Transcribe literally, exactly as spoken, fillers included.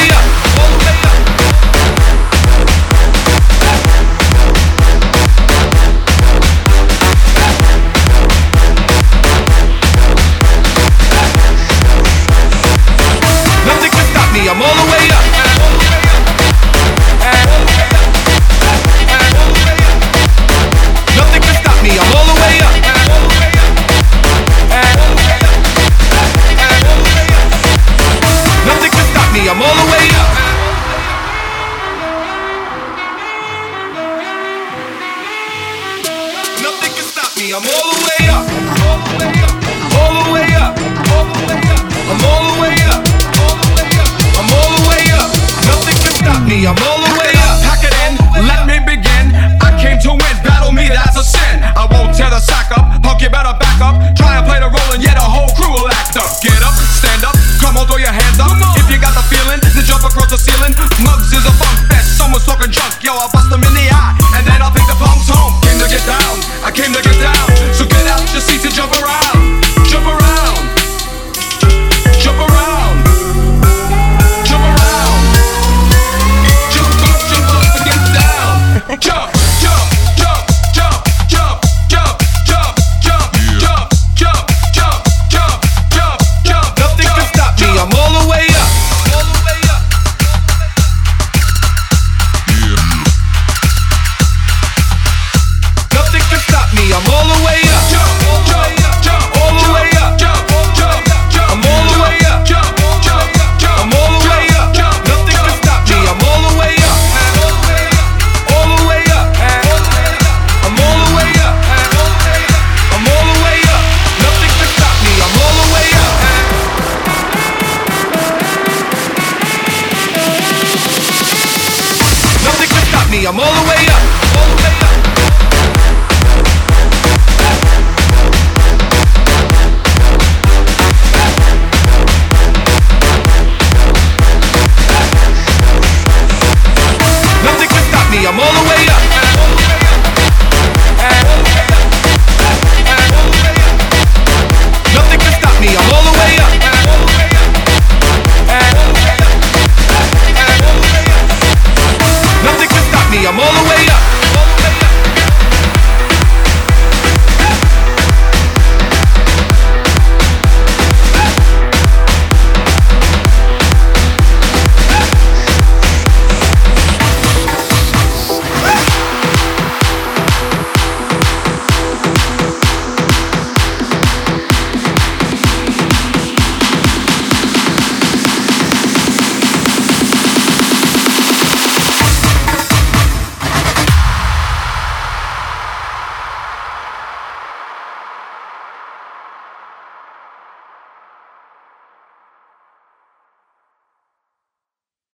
up, all the way up. Nothing can stop me, I'm all the way up. Nothing can stop me, I'm all the way up. Nothing can stop me, I'm all the way up. Nothing can stop me, I'm all the way up. All the way up, all the way up. I'm all the way up, all the way up. I'm all the way up. Nothing can stop me, I'm all the way up. Pack it in, let me begin. I came to win, battle me, that's a sin. I won't tear the sack up, punk, you better back up. Try and play the role and yet a whole crew will act up. Get up, stand up, come on, throw your hands up. If you got the feeling, then jump across the ceiling. Mugs is a funk fest, someone's talking junk. Yo, I'll bust them in the eye, and then I'll take the punks home. Came to get down, I came to get down. So get out your seats and jump around. Jump around. Jump around. Jump around. Jump up, jump up and get down. Jump, jump, jump, jump, jump, jump, jump, jump, jump, jump, jump, jump, jump, jump. Nothing can stop me, I'm all the way up. All the way up. Nothing can stop me, I'm all the way up. Jump, jump, jump, All the way up. jump, jump, jump. I'm all the way up. Jump, jump, jump. I'm all the way up. Nothing can stop me, I'm all the way up. All the way up. I'm all the way up. I'm all the way up. Nothing can stop me, I'm all the way up. Nothing can stop me, I'm all